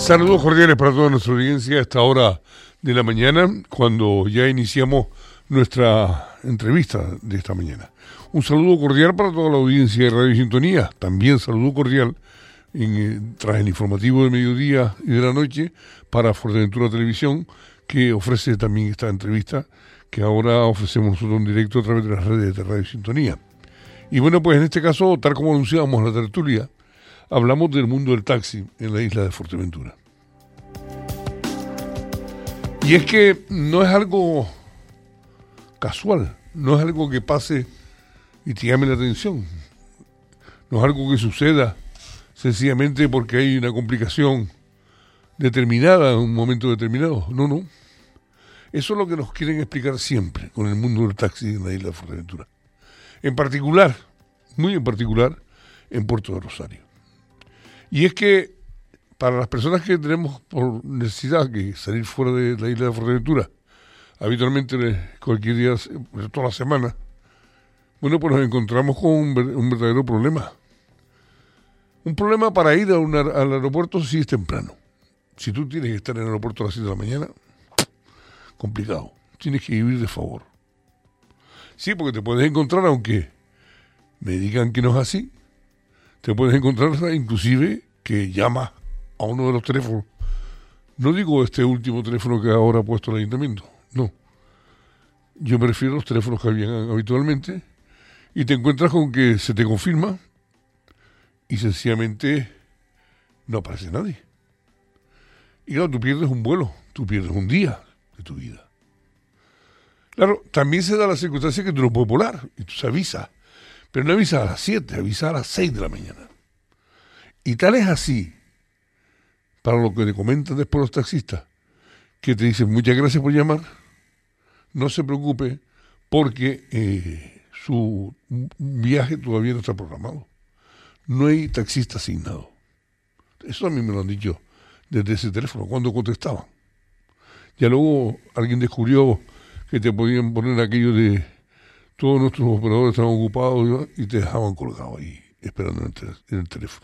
Saludos cordiales para toda nuestra audiencia a esta hora de la mañana, cuando ya iniciamos nuestra entrevista de esta mañana. Un saludo cordial para toda la audiencia de Radio Sintonía, también saludo cordial tras el informativo del mediodía y de la noche para Fuerteventura Televisión, que ofrece también esta entrevista que ahora ofrecemos nosotros en directo a través de las redes de Radio Sintonía. Y bueno, pues en este caso, tal como anunciábamos la tertulia, hablamos del mundo del taxi en la isla de Fuerteventura. Y es que no es algo casual, no es algo que pase y te llame la atención. No es algo que suceda sencillamente porque hay una complicación determinada en un momento determinado. No. Eso es lo que nos quieren explicar siempre con el mundo del taxi en la isla de Fuerteventura. En particular, muy en particular, en Puerto de Rosario. Y es que para las personas que tenemos por necesidad que salir fuera de la isla de Fuerteventura, habitualmente cualquier día, toda la semana, bueno, pues nos encontramos con un verdadero problema. Un problema para ir al aeropuerto si es temprano. Si tú tienes que estar en el aeropuerto a las 7 de la mañana, complicado. Tienes que vivir de favor. Sí, porque te puedes encontrar, aunque me digan que no es así, te puedes encontrar inclusive que llamas a uno de los teléfonos. No digo este último teléfono que ahora ha puesto el ayuntamiento, no. Yo me refiero a los teléfonos que habían habitualmente y te encuentras con que se te confirma y sencillamente no aparece nadie. Y claro, tú pierdes un vuelo, tú pierdes un día de tu vida. Claro, también se da la circunstancia que tú no puedes volar y tú se avisa, pero no avisas a las 7, avisas a las 6 de la mañana. Y tal es así, para lo que te comentan después los taxistas, que te dicen muchas gracias por llamar, no se preocupe porque su viaje todavía no está programado. No hay taxista asignado. Eso a mí me lo han dicho desde ese teléfono, cuando contestaban. Ya luego alguien descubrió que te podían poner aquello de todos nuestros operadores estaban ocupados y te dejaban colgado ahí, esperando en el teléfono.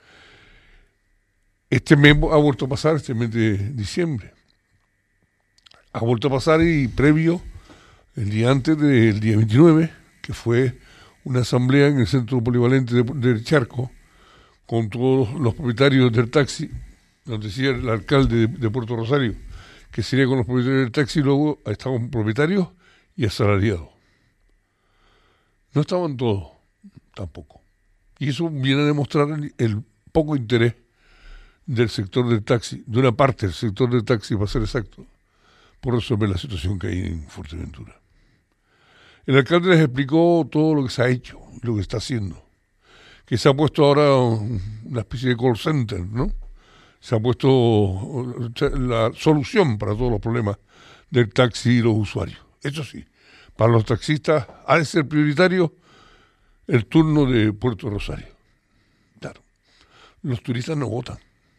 Este mes ha vuelto a pasar, este mes de diciembre. Ha vuelto a pasar y previo, el día antes del día 29, que fue una asamblea en el centro polivalente del Charco, con todos los propietarios del taxi, nos decía el alcalde de Puerto Rosario, que sería con los propietarios del taxi, luego estaban propietarios y asalariados. No estaban todos, tampoco. Y eso viene a demostrar el poco interés del sector del taxi, de una parte del sector del taxi, para ser exacto, por resolver la situación que hay en Fuerteventura. El alcalde les explicó todo lo que se ha hecho, lo que está haciendo, que se ha puesto ahora una especie de call center, ¿no? Se ha puesto la solución para todos los problemas del taxi y los usuarios. Eso sí, para los taxistas ha de ser prioritario el turno de Puerto Rosario. Claro, los turistas no votan.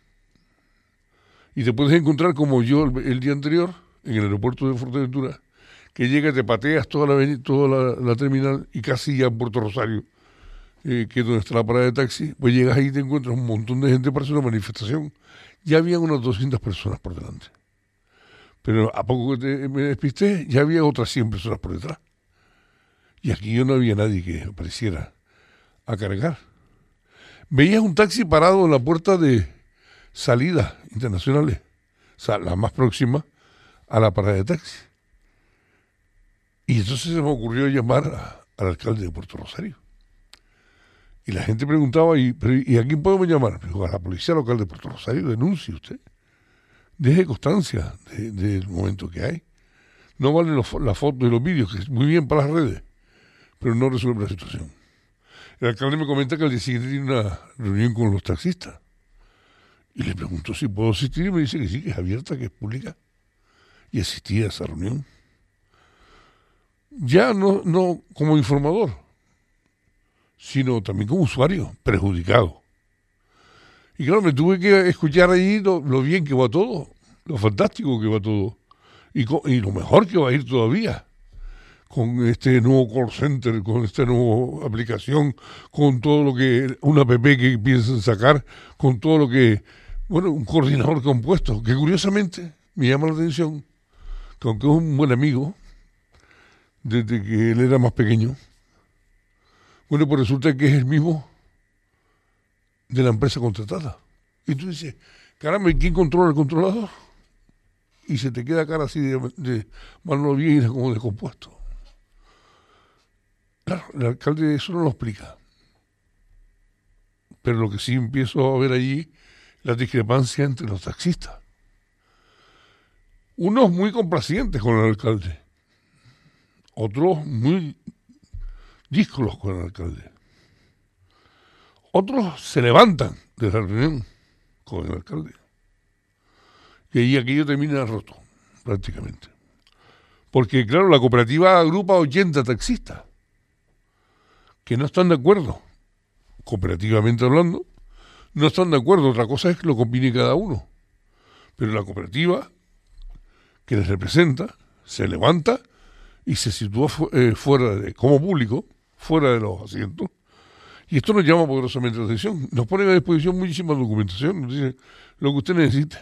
Y te puedes encontrar como yo el día anterior, en el aeropuerto de Fuerteventura, que llegas, te pateas toda la terminal y casi ya en Puerto Rosario, que es donde está la parada de taxi, pues llegas ahí y te encuentras un montón de gente para hacer una manifestación. Ya habían unas 200 personas por delante. Pero a poco que me despisté, ya había otras 100 personas por detrás. Y aquí no había nadie que apareciera a cargar. Veías un taxi parado en la puerta de salidas internacionales, o sea, la más próxima a la parada de taxi. Y entonces se me ocurrió llamar al alcalde de Puerto Rosario. Y la gente preguntaba, ¿y a quién podemos llamar? Digo, a la policía local de Puerto Rosario, denuncie usted. Deje constancia del momento que hay. No valen las fotos y los vídeos, que es muy bien para las redes, pero no resuelve la situación. El alcalde me comenta que al día siguiente tiene una reunión con los taxistas. Y le pregunto si puedo asistir y me dice que sí, que es abierta, que es pública. Y asistí a esa reunión. Ya no como informador, sino también como usuario perjudicado. Y claro, me tuve que escuchar ahí lo bien que va todo, lo fantástico que va todo, y lo mejor que va a ir todavía, con este nuevo call center, con esta nueva aplicación, con todo lo que, una app que piensan sacar, con todo lo que bueno, un coordinador compuesto, que curiosamente me llama la atención, que aunque es un buen amigo, desde que él era más pequeño, bueno, pues resulta que es el mismo de la empresa contratada. Y tú dices, caramba, ¿y quién controla el controlador? Y se te queda cara así de mano vieja como descompuesto. Claro, el alcalde eso no lo explica. Pero lo que sí empiezo a ver allí, la discrepancia entre los taxistas. Unos muy complacientes con el alcalde, otros muy díscolos con el alcalde. Otros se levantan de la reunión con el alcalde. Y ahí aquello termina roto, prácticamente. Porque, claro, la cooperativa agrupa 80 taxistas que no están de acuerdo, cooperativamente hablando, no están de acuerdo. Otra cosa es que lo combine cada uno. Pero la cooperativa que les representa se levanta y se sitúa como público, fuera de los asientos. Y esto nos llama poderosamente la atención. Nos ponen a disposición muchísima documentación, nos dicen lo que usted necesite.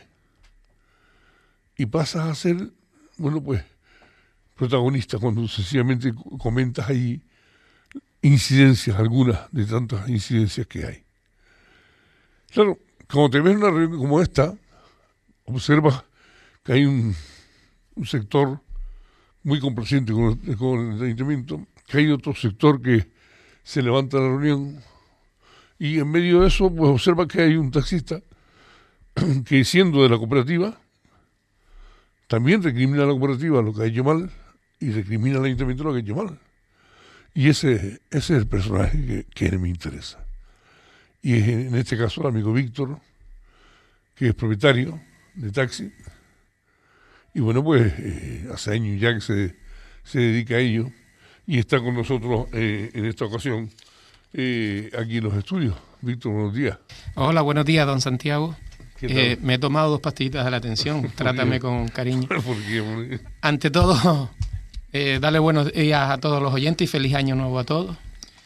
Y pasas a ser, bueno, pues, protagonista cuando sencillamente comentas ahí incidencias, algunas de tantas incidencias que hay. Claro, cuando te ves en una reunión como esta, observas que hay un sector muy complaciente con el ayuntamiento, que hay otro sector que se levanta de la reunión, y en medio de eso, pues observa que hay un taxista que, siendo de la cooperativa, también recrimina a la cooperativa lo que ha hecho mal y recrimina al ayuntamiento lo que ha hecho mal. Y ese es el personaje que me interesa. Y es en este caso el amigo Víctor, que es propietario de taxi. Y bueno, pues hace años ya que se dedica a ello y está con nosotros en esta ocasión aquí en los estudios. Víctor, buenos días. Hola, buenos días, don Santiago. Me he tomado 2 pastillitas de la atención. Trátame con cariño. ¿Por qué? Ante todo, darle buenos días a todos los oyentes y feliz año nuevo a todos.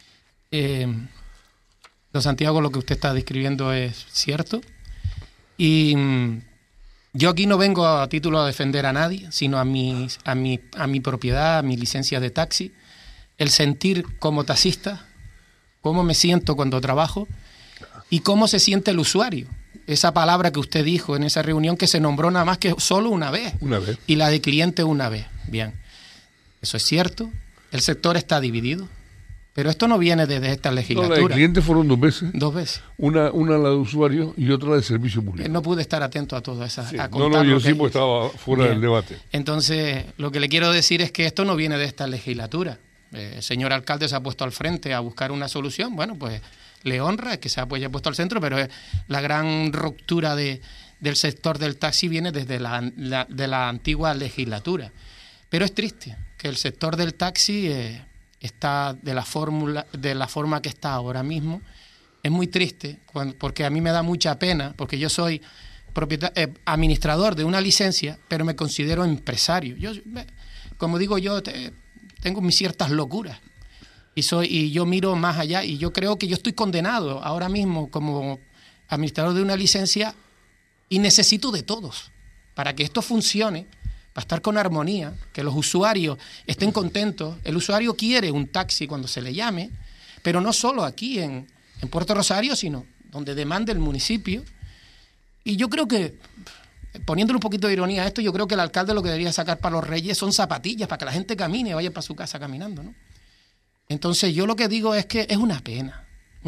Don Santiago, lo que usted está describiendo es cierto. Y yo aquí no vengo a título de defender a nadie, sino a mi propiedad, a mi licencia de taxi. El sentir como taxista, cómo me siento cuando trabajo y cómo se siente el usuario. Esa palabra que usted dijo en esa reunión que se nombró nada más que solo una vez. Una vez. Y la de cliente una vez. Bien. Eso es cierto. El sector está dividido. Pero esto no viene desde esta legislatura. No, la de clientes fueron 2 veces. 2 veces. Una la de usuario y otra la de servicio público. No pude estar atento a todas esas. Sí. A No, yo sí, porque estaba fuera del debate. Entonces, lo que le quiero decir es que esto no viene de esta legislatura. El señor alcalde se ha puesto al frente a buscar una solución. Bueno, pues le honra que se haya puesto al centro, pero la gran ruptura del sector del taxi viene desde de la antigua legislatura. Pero es triste que el sector del taxi está de la forma que está ahora mismo. Es muy triste porque a mí me da mucha pena, porque yo soy administrador de una licencia, pero me considero empresario. Yo, como digo yo, tengo mis ciertas locuras. Y yo miro más allá y yo creo que yo estoy condenado ahora mismo como administrador de una licencia y necesito de todos para que esto funcione, para estar con armonía, que los usuarios estén contentos. El usuario quiere un taxi cuando se le llame, pero no solo aquí en Puerto Rosario, sino donde demande el municipio. Y yo creo que, poniéndole un poquito de ironía a esto, yo creo que el alcalde lo que debería sacar para los Reyes son zapatillas para que la gente camine y vaya para su casa caminando, ¿no? Entonces yo lo que digo es que es una pena.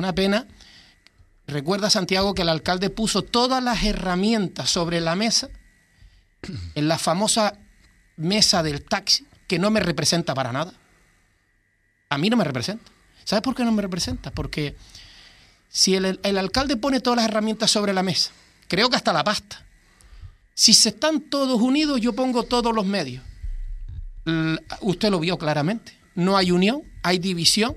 Recuerda, Santiago, que el alcalde puso todas las herramientas sobre la mesa, en la famosa mesa del taxi, que no me representa para nada. A mí no me representa. ¿Sabes por qué no me representa? Porque si el alcalde pone todas las herramientas sobre la mesa, creo que hasta la pasta, si se están todos unidos, yo pongo todos los medios. Usted lo vio claramente. No hay unión, hay división.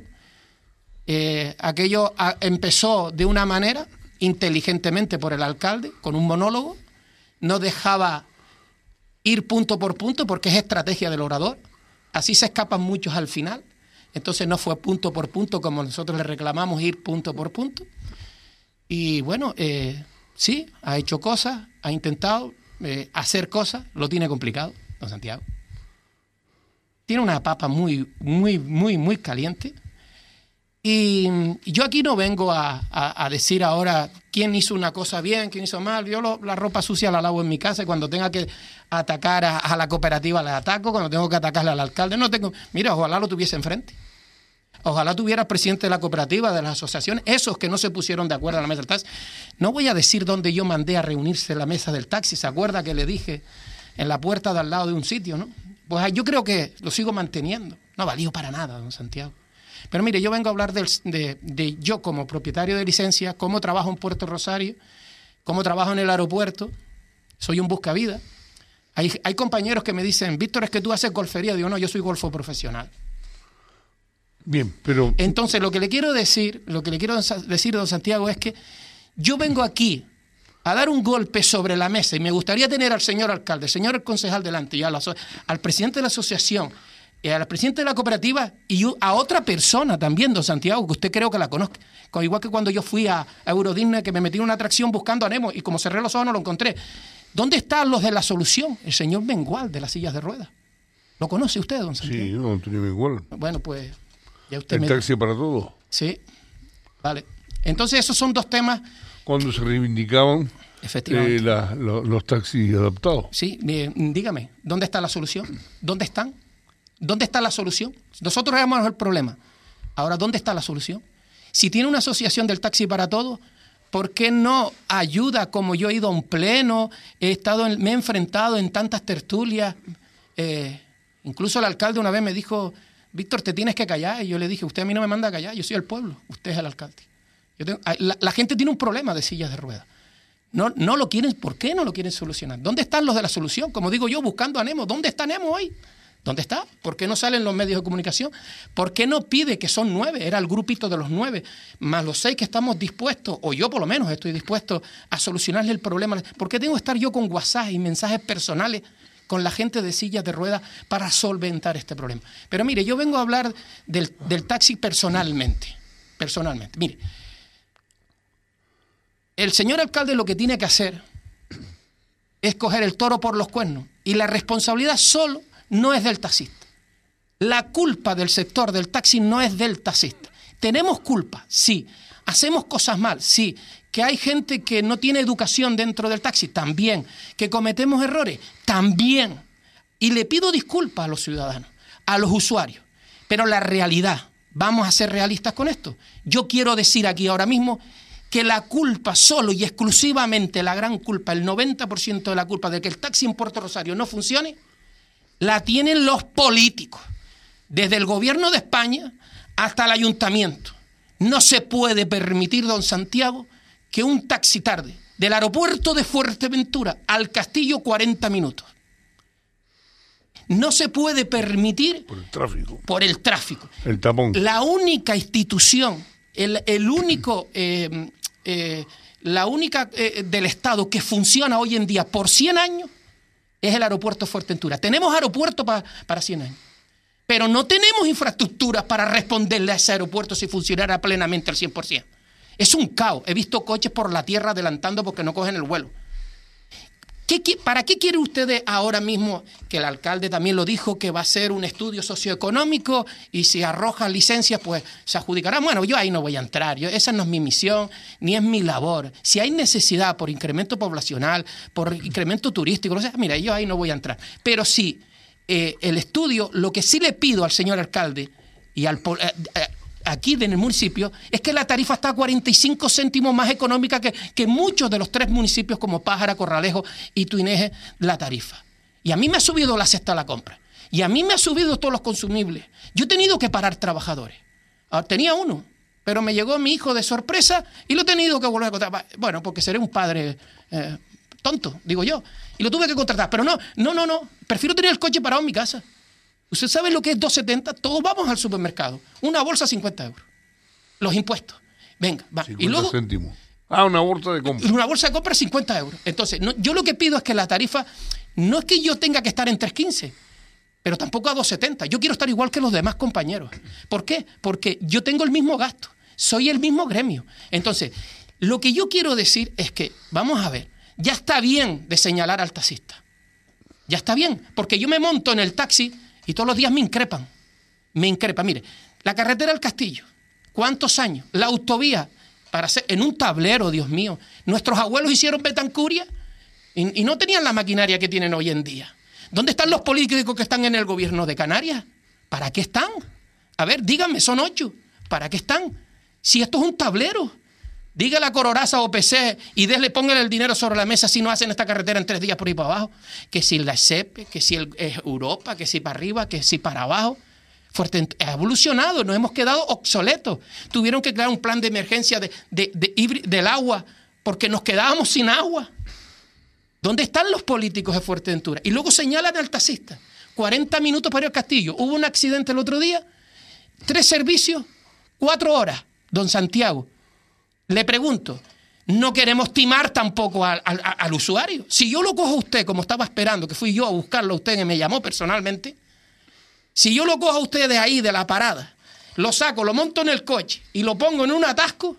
Aquello empezó de una manera, inteligentemente por el alcalde, con un monólogo. No dejaba ir punto por punto porque es estrategia del orador. Así se escapan muchos al final. Entonces no fue punto por punto como nosotros le reclamamos, ir punto por punto. Y bueno, Sí, ha hecho cosas, ha intentado hacer cosas, lo tiene complicado, don Santiago. Tiene una papa muy caliente. Y yo aquí no vengo a decir ahora quién hizo una cosa bien, quién hizo mal. Yo la ropa sucia la lavo en mi casa y cuando tenga que atacar a la cooperativa la ataco, cuando tengo que atacarle al alcalde no tengo... Mira, ojalá lo tuviese enfrente. Ojalá tuviera el presidente de la cooperativa, de las asociaciones, esos que no se pusieron de acuerdo a la mesa del taxi. No voy a decir dónde yo mandé a reunirse la mesa del taxi. ¿Se acuerda que le dije en la puerta de al lado de un sitio, no? Pues yo creo que lo sigo manteniendo. No valió para nada, don Santiago. Pero mire, yo vengo a hablar de yo como propietario de licencia, cómo trabajo en Puerto Rosario, cómo trabajo en el aeropuerto. Soy un buscavidas. Hay compañeros que me dicen, Víctor, es que tú haces golfería. Digo, no, yo soy golfo profesional. Bien, pero... Entonces, lo que le quiero decir, don Santiago, es que yo vengo aquí a dar un golpe sobre la mesa y me gustaría tener al señor alcalde, al señor concejal delante, y al presidente de la asociación, al presidente de la cooperativa y a otra persona también, don Santiago, que usted creo que la conozca. Igual que cuando yo fui a Eurodisney, que me metí en una atracción buscando a Nemo y como cerré los ojos no lo encontré. ¿Dónde están los de la solución? El señor Mengual de las sillas de ruedas. ¿Lo conoce usted, don Santiago? Sí, no, Antonio Mengual. Bueno, pues... ya usted el taxi para todos. Sí, vale. Entonces esos son dos temas... Cuando se reivindicaban los taxis adaptados. Sí, dígame, ¿dónde está la solución? ¿Dónde están? ¿Dónde está la solución? Nosotros éramos el problema. Ahora, ¿dónde está la solución? Si tiene una asociación del taxi para todos, ¿por qué no ayuda? Como yo he ido a un pleno, me he enfrentado en tantas tertulias. Incluso el alcalde una vez me dijo, Víctor, te tienes que callar. Y yo le dije, usted a mí no me manda a callar, yo soy el pueblo, usted es el alcalde. La gente tiene un problema de sillas de ruedas. No lo quieren, ¿por qué no lo quieren solucionar? ¿Dónde están los de la solución? Como digo yo, buscando a Nemo. ¿Dónde está Nemo hoy? ¿Dónde está? ¿Por qué no salen los medios de comunicación? ¿Por qué no pide que son 9? Era el grupito de los 9, más los 6 que estamos dispuestos, o yo por lo menos estoy dispuesto a solucionarle el problema. ¿Por qué tengo que estar yo con WhatsApp y mensajes personales con la gente de sillas de ruedas para solventar este problema? Pero mire, yo vengo a hablar del taxi personalmente. Mire, el señor alcalde lo que tiene que hacer es coger el toro por los cuernos y la responsabilidad solo no es del taxista. La culpa del sector del taxi no es del taxista. Tenemos culpa, sí. Hacemos cosas mal, sí. Que hay gente que no tiene educación dentro del taxi, también. Que cometemos errores, también. Y le pido disculpas a los ciudadanos, a los usuarios. Pero la realidad, vamos a ser realistas con esto. Yo quiero decir aquí ahora mismo que la culpa solo y exclusivamente, la gran culpa, el 90% de la culpa de que el taxi en Puerto Rosario no funcione, la tienen los políticos, desde el gobierno de España hasta el ayuntamiento. No se puede permitir, don Santiago, que un taxi tarde del aeropuerto de Fuerteventura al Castillo 40 minutos. No se puede permitir... Por el tráfico. Por el tráfico. El tapón. La única institución, la única del Estado que funciona hoy en día por 100 años es el aeropuerto de Fuerteventura. Tenemos aeropuerto para 100 años, pero no tenemos infraestructuras para responderle a ese aeropuerto si funcionara plenamente al 100%. Es un caos. He visto coches por la tierra adelantando porque no cogen el vuelo. ¿Para qué quieren ustedes ahora mismo, que el alcalde también lo dijo, que va a ser un estudio socioeconómico y si arrojan licencias, pues se adjudicará? Bueno, yo ahí no voy a entrar, esa no es mi misión, ni es mi labor. Si hay necesidad por incremento poblacional, por incremento turístico, mira, yo ahí no voy a entrar. Pero sí, el estudio, lo que sí le pido al señor alcalde y aquí en el municipio, es que la tarifa está a 45 céntimos más económica que muchos de los 3 municipios como Pájara, Corralejo y Tuineje, la tarifa. Y a mí me ha subido la cesta de la compra. Y a mí me ha subido todos los consumibles. Yo he tenido que parar trabajadores. Tenía uno, pero me llegó mi hijo de sorpresa y lo he tenido que volver a contratar. Bueno, porque seré un padre tonto, digo yo. Y lo tuve que contratar. Pero no. Prefiero tener el coche parado en mi casa. ¿Usted sabe lo que es 2,70? Todos vamos al supermercado. Una bolsa 50 euros. Los impuestos. Venga, va. 50 y luego, céntimos. Una bolsa de compra. Una bolsa de compra 50 euros. Entonces, yo lo que pido es que la tarifa, no es que yo tenga que estar en 3,15, pero tampoco a 2,70. Yo quiero estar igual que los demás compañeros. ¿Por qué? Porque yo tengo el mismo gasto. Soy el mismo gremio. Entonces, Lo que yo quiero decir es que, vamos a ver, ya está bien de señalar al taxista. Ya está bien, porque yo me monto en el taxi y todos los días me increpan. Me increpan. Mire, la carretera del Castillo, ¿cuántos años? La autovía, para hacer, en un tablero, Dios mío. Nuestros abuelos hicieron Betancuria y no tenían la maquinaria que tienen hoy en día. ¿Dónde están los políticos que están en el gobierno de Canarias? ¿Para qué están? A ver, díganme, son 8. ¿Para qué están? Si esto es un tablero. Dígale a Cororaza o PC y pónganle el dinero sobre la mesa si no hacen esta carretera en 3 días por ahí para abajo. Que si la SEPE, que si Europa, que si para arriba, que si para abajo. Ha evolucionado, nos hemos quedado obsoletos. Tuvieron que crear un plan de emergencia del agua porque nos quedábamos sin agua. ¿Dónde están los políticos de Fuerteventura? Y luego señalan al taxista. 40 minutos para ir al Castillo. Hubo un accidente el otro día. 3 servicios, 4 horas. Don Santiago, le pregunto, no queremos timar tampoco al usuario. Si yo lo cojo a usted, como estaba esperando, que fui yo a buscarlo a usted, que me llamó personalmente, si yo lo cojo a usted de ahí, de la parada, lo saco, lo monto en el coche y lo pongo en un atasco,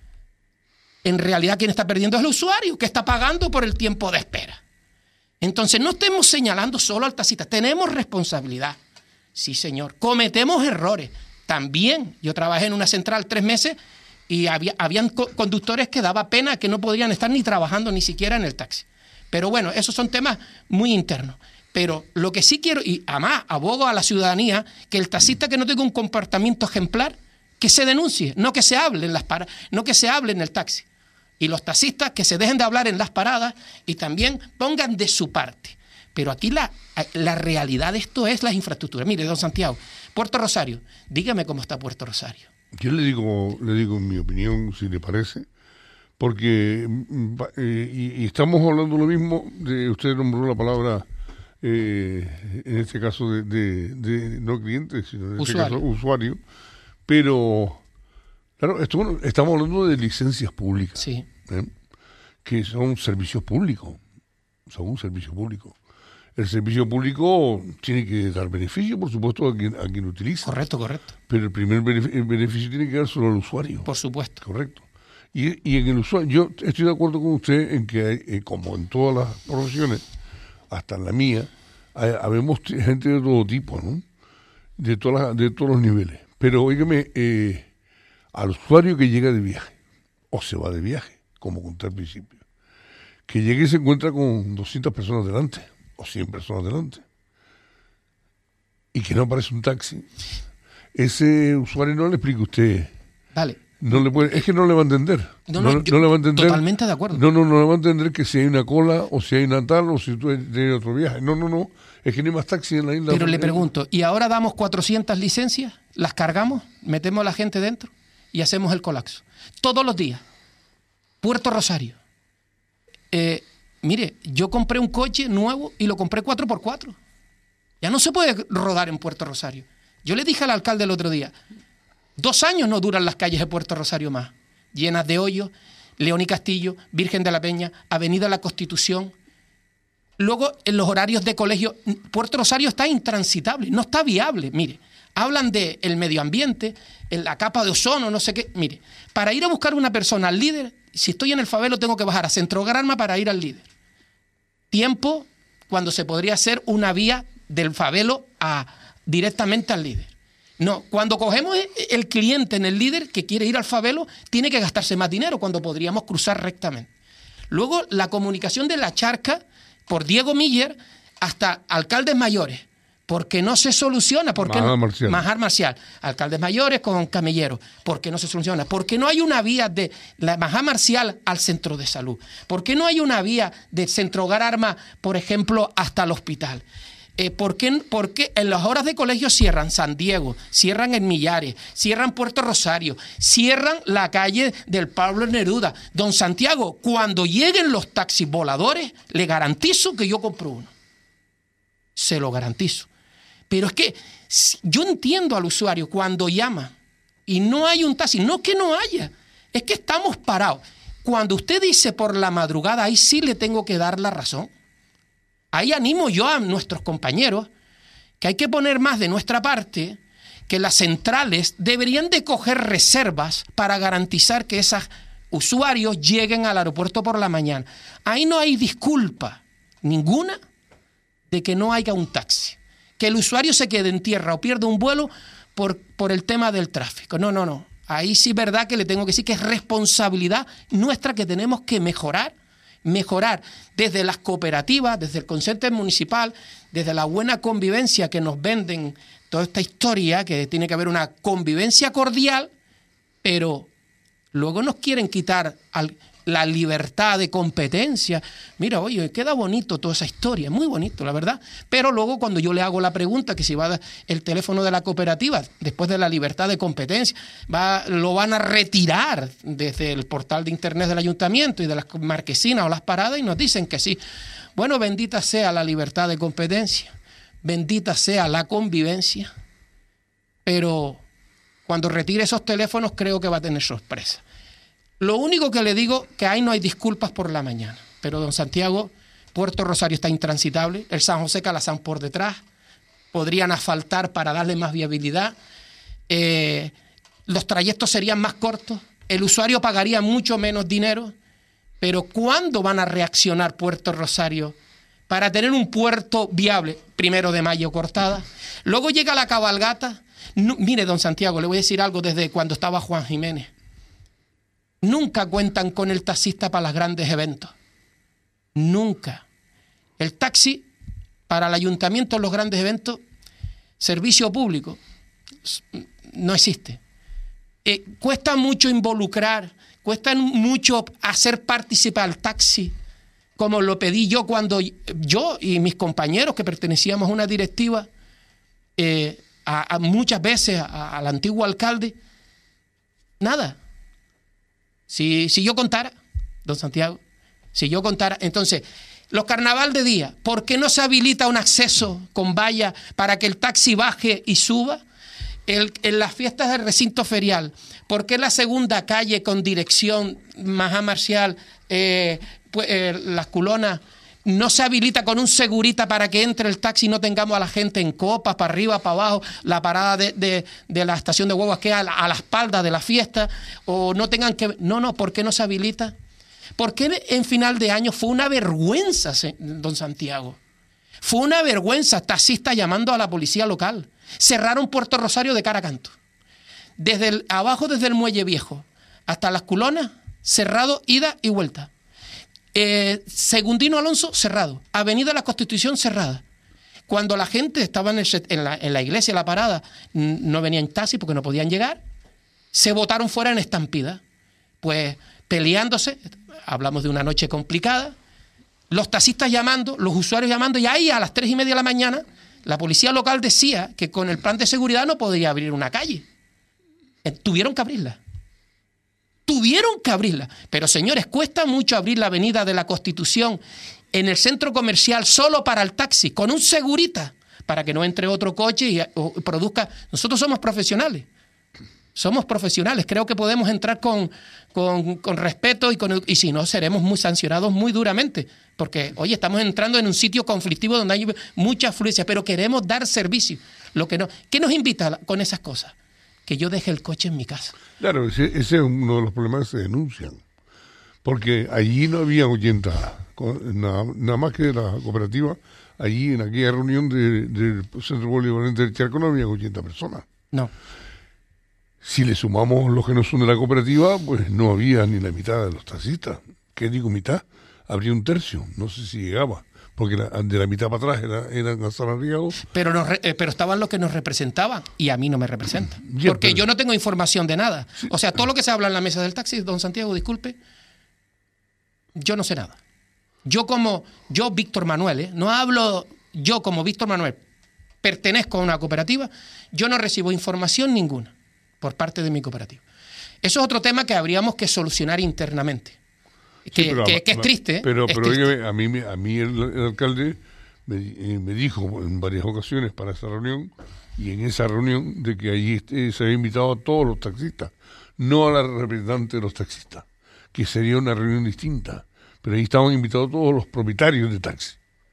en realidad quien está perdiendo es el usuario, que está pagando por el tiempo de espera. Entonces no estemos señalando solo al taxista, tenemos responsabilidad. Sí, señor, cometemos errores. También yo trabajé en una central 3 meses y habían conductores que daba pena que no podrían estar ni trabajando ni siquiera en el taxi. Pero bueno, esos son temas muy internos. Pero lo que sí quiero, y además abogo a la ciudadanía, que el taxista que no tenga un comportamiento ejemplar, que se denuncie, no que se hable no que se hable en el taxi. Y los taxistas que se dejen de hablar en las paradas y también pongan de su parte. Pero aquí la realidad de esto es las infraestructuras. Mire, don Santiago, Puerto Rosario, dígame cómo está Puerto Rosario. Yo le digo en mi opinión, si le parece, porque y estamos hablando lo mismo, usted nombró la palabra, en este caso de no cliente, sino en este caso usuario, pero claro, estamos hablando de licencias públicas, sí, que son servicios públicos, El servicio público tiene que dar beneficio, por supuesto, a quien lo utiliza. Correcto. Pero el primer beneficio tiene que dar solo al usuario. Por supuesto. Correcto. Y en el usuario, yo estoy de acuerdo con usted en que hay, como en todas las profesiones, hasta en la mía, habemos gente de todo tipo, ¿no? De todos los niveles. Pero óigame, al usuario que llega de viaje, o se va de viaje, como conté al principio, que llegue y se encuentra con 200 personas delante, o 100 personas delante, y que no aparece un taxi, ese usuario no le explica a usted. Vale. Es que no le va a entender. No le va a entender. Totalmente de acuerdo. No le va a entender que si hay una cola, o si hay una tal, o si tú tienes otro viaje. No. Es que no hay más taxi en la isla. Pero le pregunto, ¿y ahora damos 400 licencias? ¿Las cargamos? ¿Metemos a la gente dentro? Y hacemos el colapso. Todos los días. Puerto Rosario. Mire, yo compré un coche nuevo y lo compré 4x4. Ya no se puede rodar en Puerto Rosario. Yo le dije al alcalde el otro día, 2 años no duran las calles de Puerto Rosario más, llenas de hoyos, León y Castillo, Virgen de la Peña, Avenida La Constitución. Luego, en los horarios de colegio, Puerto Rosario está intransitable, no está viable. Mire, hablan del medio ambiente, en la capa de ozono, no sé qué. Mire, para ir a buscar una persona al líder, si estoy en el Fabelo tengo que bajar a Centro Granma para ir al líder. Tiempo cuando se podría hacer una vía del Fabelo directamente al líder. No, cuando cogemos el cliente en el líder que quiere ir al Fabelo, tiene que gastarse más dinero cuando podríamos cruzar rectamente. Luego, la comunicación de La Charca, por Diego Miller, hasta alcaldes mayores, porque no se soluciona. Majar Marcial. Alcaldes mayores con camelleros. ¿Por qué no se soluciona? Porque no hay una vía de la Majar Marcial al centro de salud. ¿Por qué no hay una vía de Centro Hogar Arma, por ejemplo, hasta el hospital? ¿Por qué en las horas de colegio cierran San Diego, cierran en Millares, cierran Puerto Rosario, cierran la calle del Pablo Neruda? Don Santiago, cuando lleguen los taxis voladores, le garantizo que yo compro uno. Se lo garantizo. Pero es que yo entiendo al usuario cuando llama y no hay un taxi. No que no haya, es que estamos parados. Cuando usted dice por la madrugada, ahí sí le tengo que dar la razón. Ahí animo yo a nuestros compañeros que hay que poner más de nuestra parte, que las centrales deberían de coger reservas para garantizar que esas usuarios lleguen al aeropuerto por la mañana. Ahí no hay disculpa ninguna de que no haya un taxi. Que el usuario se quede en tierra o pierda un vuelo por el tema del tráfico. No. Ahí sí es verdad que le tengo que decir que es responsabilidad nuestra, que tenemos que mejorar desde las cooperativas, desde el Consejo Municipal, desde la buena convivencia que nos venden toda esta historia, que tiene que haber una convivencia cordial, pero luego nos quieren quitar la libertad de competencia. Mira, oye, queda bonito toda esa historia, muy bonito, la verdad. Pero luego cuando yo le hago la pregunta que si va el teléfono de la cooperativa, después de la libertad de competencia, lo van a retirar desde el portal de internet del ayuntamiento y de las marquesinas o las paradas, y nos dicen que sí. Bueno, bendita sea la libertad de competencia, bendita sea la convivencia, pero cuando retire esos teléfonos creo que va a tener sorpresa. Lo único que le digo, que ahí no hay disculpas por la mañana. Pero, don Santiago, Puerto Rosario está intransitable, el San José Calazán por detrás, podrían asfaltar para darle más viabilidad, los trayectos serían más cortos, el usuario pagaría mucho menos dinero, pero ¿cuándo van a reaccionar Puerto Rosario para tener un puerto viable? 1 de mayo cortada, luego llega la cabalgata. No, mire, don Santiago, le voy a decir algo desde cuando estaba Juan Jiménez. Nunca cuentan con el taxista para los grandes eventos. Nunca. El taxi para el ayuntamiento en los grandes eventos, servicio público, no existe. Cuesta mucho involucrar, cuesta mucho hacer participar al taxi, como lo pedí yo cuando yo y mis compañeros que pertenecíamos a una directiva, muchas veces al antiguo alcalde. Nada. Si yo contara, don Santiago, si yo contara, entonces, los carnaval de día, ¿por qué no se habilita un acceso con valla para que el taxi baje y suba? En las fiestas del recinto ferial, ¿por qué la segunda calle con dirección Majá Marcial, las Culonas, no se habilita con un segurita para que entre el taxi y no tengamos a la gente en copas, para arriba, para abajo, la parada de la estación de Guaguas que a la espalda de la fiesta, o no tengan que... No, ¿por qué no se habilita? Porque en final de año fue una vergüenza, don Santiago. Fue una vergüenza, taxistas llamando a la policía local. Cerraron Puerto Rosario de cara a canto. Abajo desde el Muelle Viejo hasta las Culonas, cerrado, ida y vuelta. Segundino Alonso, cerrado. Avenida La Constitución, cerrada. Cuando la gente estaba en la iglesia, la parada, no venían taxi porque no podían llegar, se botaron fuera en estampida. Pues peleándose, hablamos de una noche complicada, los taxistas llamando, los usuarios llamando, y ahí a las 3:30 de la mañana, la policía local decía que con el plan de seguridad no podía abrir una calle. Tuvieron que abrirla. Pero, señores, cuesta mucho abrir la avenida de la Constitución en el centro comercial solo para el taxi, con un segurita, para que no entre otro coche o produzca... Nosotros somos profesionales. Creo que podemos entrar con respeto y si no, seremos muy sancionados muy duramente. Porque, oye, estamos entrando en un sitio conflictivo donde hay mucha afluencia, pero queremos dar servicio. ¿Qué nos invita con esas cosas? Que yo deje el coche en mi casa. Claro, ese es uno de los problemas que se denuncian. Porque allí no había 80, nada más que la cooperativa, allí en aquella reunión del Centro Polivalente del Charco no había 80 personas. No. Si le sumamos los que no son de la cooperativa, pues no había ni la mitad de los taxistas. ¿Qué digo mitad? Habría un tercio, no sé si llegaba. Porque de la mitad para atrás eran asalariados. Pero estaban los que nos representaban y a mí no me representan. Porque yo no tengo información de nada. Sí. O sea, todo lo que se habla en la mesa del taxi, don Santiago, disculpe, yo no sé nada. Yo, Víctor Manuel, no hablo yo como Víctor Manuel, pertenezco a una cooperativa, yo no recibo información ninguna por parte de mi cooperativa. Eso es otro tema que habríamos que solucionar internamente. Que es triste. Pero triste. A mí el alcalde me dijo en varias ocasiones para esa reunión, y en esa reunión, de que allí se había invitado a todos los taxistas, no a la representante de los taxistas, que sería una reunión distinta. Pero ahí estaban invitados todos los propietarios de taxi.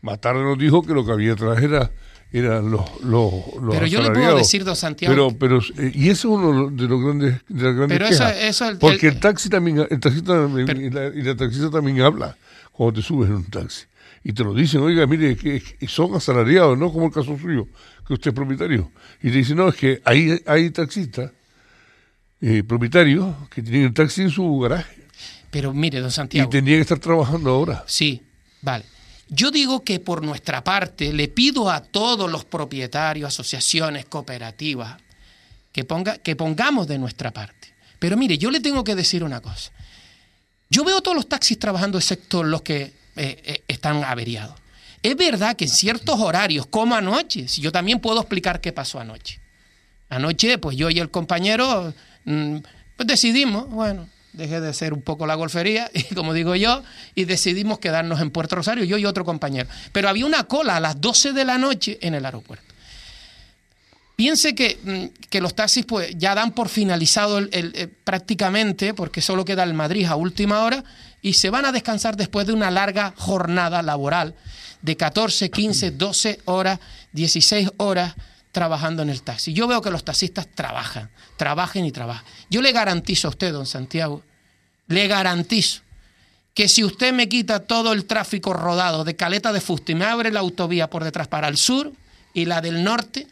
Más tarde nos dijo que lo que había atrás eran los pero yo le puedo decir, don Santiago, y eso es uno de los grandes, de las grandes pero quejas, porque el taxista y la taxista también habla cuando te subes en un taxi y te lo dicen, oiga, mire, que son asalariados, no como el caso suyo, que usted es propietario, y te dicen, no, es que hay taxistas propietarios que tienen el taxi en su garaje. Pero mire, don Santiago, y tendría que estar trabajando ahora. Sí, vale. Yo digo que por nuestra parte le pido a todos los propietarios, asociaciones, cooperativas, que pongamos de nuestra parte. Pero mire, yo le tengo que decir una cosa. Yo veo todos los taxis trabajando excepto los que están averiados. Es verdad que en ciertos horarios, como anoche, si yo también puedo explicar qué pasó anoche. Anoche, pues yo y el compañero pues decidimos, bueno, dejé de hacer un poco la golfería, y como digo yo, y decidimos quedarnos en Puerto Rosario, yo y otro compañero. Pero había una cola a las 12 de la noche en el aeropuerto. Piense que los taxis pues ya dan por finalizado prácticamente, porque solo queda el Madrid a última hora, y se van a descansar después de una larga jornada laboral de 14, 15, 12 horas, 16 horas trabajando en el taxi. Yo veo que los taxistas trabajan y trabajan. Yo le garantizo a usted, don Santiago, le garantizo que si usted me quita todo el tráfico rodado de Caleta de Fuste y me abre la autovía por detrás para el sur y la del norte,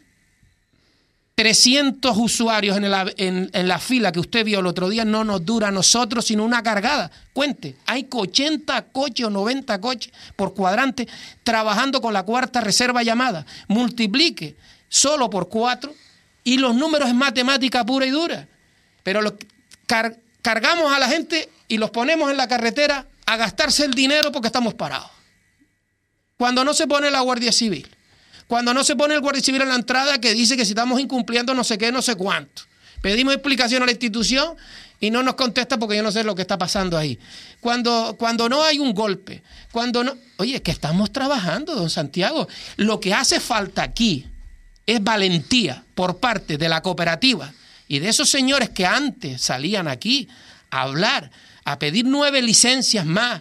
300 usuarios en la fila que usted vio el otro día no nos dura a nosotros sino una cargada. Cuente, hay 80 coches o 90 coches por cuadrante trabajando con la cuarta reserva llamada. Multiplique solo por 4 y los números es matemática pura y dura. Pero cargamos a la gente y los ponemos en la carretera a gastarse el dinero porque estamos parados. Cuando no se pone la Guardia Civil, cuando no se pone el Guardia Civil en la entrada que dice que si estamos incumpliendo no sé qué, no sé cuánto. Pedimos explicación a la institución y no nos contesta porque yo no sé lo que está pasando ahí. Cuando no hay un golpe, Oye, es que estamos trabajando, don Santiago. Lo que hace falta aquí es valentía por parte de la cooperativa y de esos señores que antes salían aquí a hablar, a pedir 9 licencias más,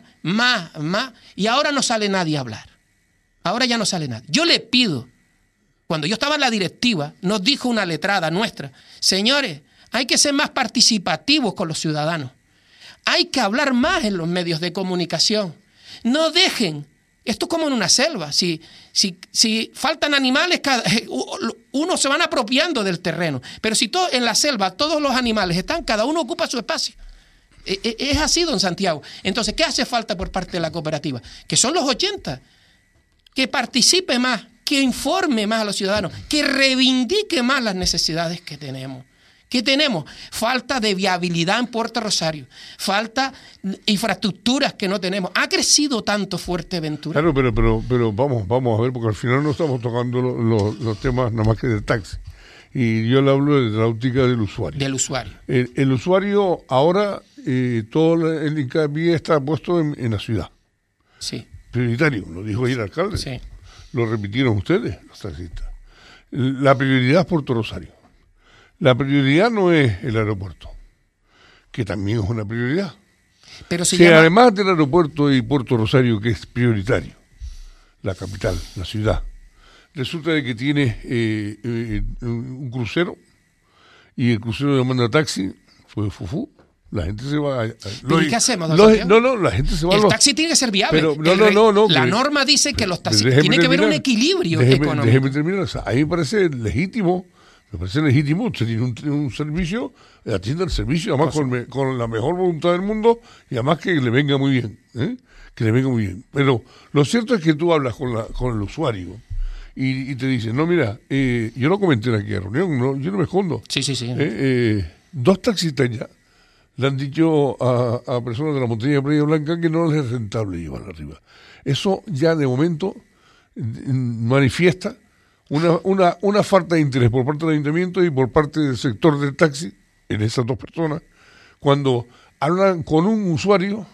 y ahora no sale nadie a hablar. Ahora ya no sale nadie. Yo le pido, cuando yo estaba en la directiva, nos dijo una letrada nuestra, señores, hay que ser más participativos con los ciudadanos. Hay que hablar más en los medios de comunicación. No dejen, esto es como en una selva, si faltan animales, unos se van apropiando del terreno, pero si en la selva todos los animales están, cada uno ocupa su espacio. Es así, don Santiago. Entonces, ¿qué hace falta por parte de la cooperativa? Que son los 80, que participe más, que informe más a los ciudadanos, que reivindique más las necesidades que tenemos. ¿Qué tenemos? Falta de viabilidad en Puerto Rosario, falta infraestructuras que no tenemos. Ha crecido tanto Fuerteventura. Claro, pero vamos a ver, porque al final no estamos tocando los temas nada más que del taxi. Y yo le hablo desde la óptica del usuario. Del usuario. El usuario ahora, todo el hincapié está puesto en la ciudad. Sí. Prioritario, lo dijo ayer el alcalde. Sí. Lo repitieron ustedes, los taxistas. La prioridad es Puerto Rosario. La prioridad no es el aeropuerto, que también es una prioridad. Pero además del aeropuerto y Puerto Rosario, que es prioritario, la capital, la ciudad, resulta de que tiene un crucero y el crucero demanda taxi, pues fufú. La gente se va ¿Y qué hacemos, don Santiago? No, la gente se va El taxi tiene que ser viable. Pero, la norma dice que los taxis tiene que haber un equilibrio económico. Déjeme terminar. O sea, a mí me parece legítimo. Usted tiene un servicio, atienda el servicio, además con la mejor voluntad del mundo y además que le venga muy bien. Que le venga muy bien. Pero lo cierto es que tú hablas con el usuario y te dicen, no, mira, yo lo comenté en aquella reunión, yo no me escondo. Sí. 2 taxistas ya le han dicho a personas de la montaña de Playa Blanca que no les es rentable llevar arriba. Eso ya de momento manifiesta una falta de interés por parte del ayuntamiento y por parte del sector del taxi en esas 2 personas cuando hablan con un usuario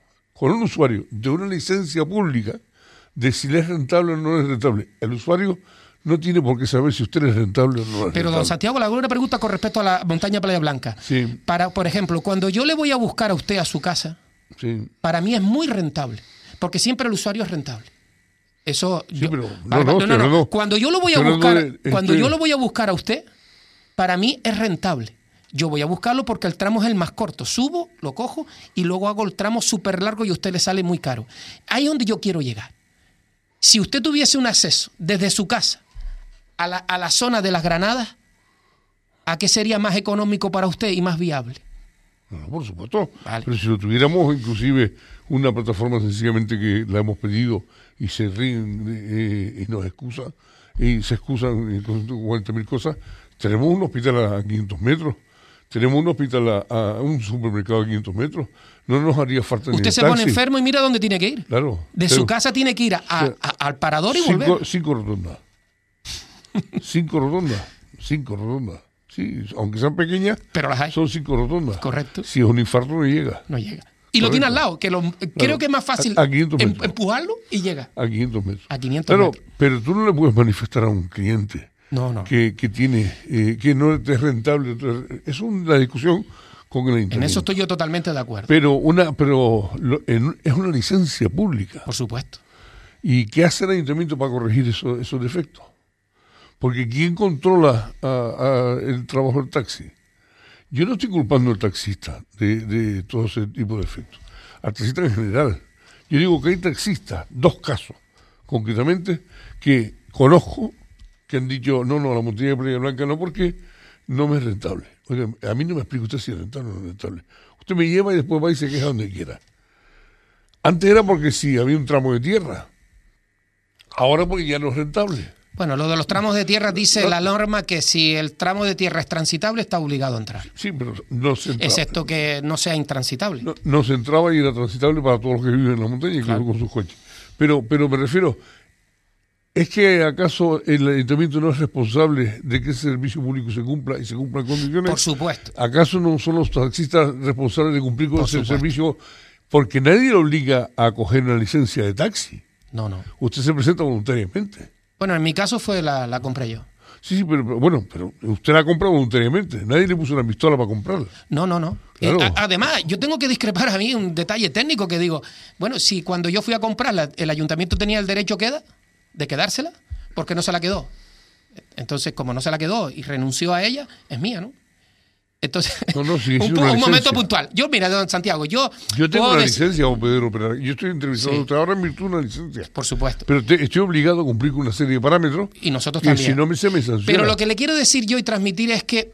de una licencia pública de si le es rentable o no es rentable. El usuario no tiene por qué saber si usted es rentable o no es rentable. Pero, don Santiago, le hago una pregunta con respecto a la montaña Playa Blanca. Sí. Por ejemplo, cuando yo le voy a buscar a usted a su casa, sí, para mí es muy rentable, porque siempre el usuario es rentable. Eso, sí, pero no. Cuando yo lo voy a buscar, cuando yo lo voy a buscar a usted, para mí es rentable. Yo voy a buscarlo porque el tramo es el más corto. Subo, lo cojo y luego hago el tramo súper largo y a usted le sale muy caro. Ahí es donde yo quiero llegar. Si usted tuviese un acceso desde su casa a la zona de las Granadas, ¿a qué sería más económico para usted y más viable? No, por supuesto. Vale. Pero si lo tuviéramos, inclusive, una plataforma sencillamente que la hemos pedido y se ríen y nos excusan, y se excusan con 40.000 cosas, tenemos un hospital a 500 metros, tenemos un hospital a un supermercado a 500 metros, no nos haría falta ni el taxi. Usted se pone enfermo y mira dónde tiene que ir. Claro. De su casa tiene que ir al parador y volver. 5 rotondas. 5 rotondas. Sí, aunque sean pequeñas, pero las hay. Son 5 rotondas. Correcto. Si es un infarto no llega. No llega. Y lo tiene al lado, que creo que es más fácil a 500 metros. Empujarlo y llega. A 500 metros. A 500 metros. Pero tú no le puedes manifestar a un cliente que tiene que no es rentable. Es una discusión con el ayuntamiento. En eso estoy yo totalmente de acuerdo. Es una licencia pública. Por supuesto. ¿Y qué hace el ayuntamiento para corregir esos defectos? Porque ¿quién controla el trabajo del taxi? Yo no estoy culpando al taxista de todo ese tipo de efectos. Al taxista en general. Yo digo que hay taxistas, 2 casos, concretamente, que conozco, que han dicho, no, la Montilla de Playa Blanca no, porque no me es rentable. Oiga, a mí no me explica usted si es rentable o no es rentable. Usted me lleva y después va y se queja donde quiera. Antes era porque sí, había un tramo de tierra. Ahora porque ya no es rentable. Bueno, lo de los tramos de tierra dice la norma que si el tramo de tierra es transitable está obligado a entrar. Sí, pero no se entraba. Excepto que no sea intransitable. No se entraba y era transitable para todos los que viven en la montaña, incluso con sus coches. Pero me refiero, ¿es que acaso el ayuntamiento no es responsable de que ese servicio público se cumpla y se cumpla en condiciones? Por supuesto. ¿Acaso no son los taxistas responsables de cumplir con ese servicio? Porque nadie le obliga a coger una licencia de taxi. No. Usted se presenta voluntariamente. Bueno, en mi caso la compré yo. Sí, pero usted la compra voluntariamente. Nadie le puso una pistola para comprarla. No. Claro. Además, yo tengo que discrepar a mí un detalle técnico que digo, bueno, si cuando yo fui a comprarla, el ayuntamiento tenía el derecho de quedársela, ¿por qué no se la quedó? Entonces, como no se la quedó y renunció a ella, es mía, ¿no? Entonces, un momento puntual. Yo, mira, don Santiago, yo tengo una licencia como poder operar. Yo estoy entrevistando a usted ahora en virtud de una licencia. Por supuesto. Pero estoy obligado a cumplir con una serie de parámetros. Y nosotros también. Si no me sanciona. Pero lo que le quiero decir yo y transmitir es que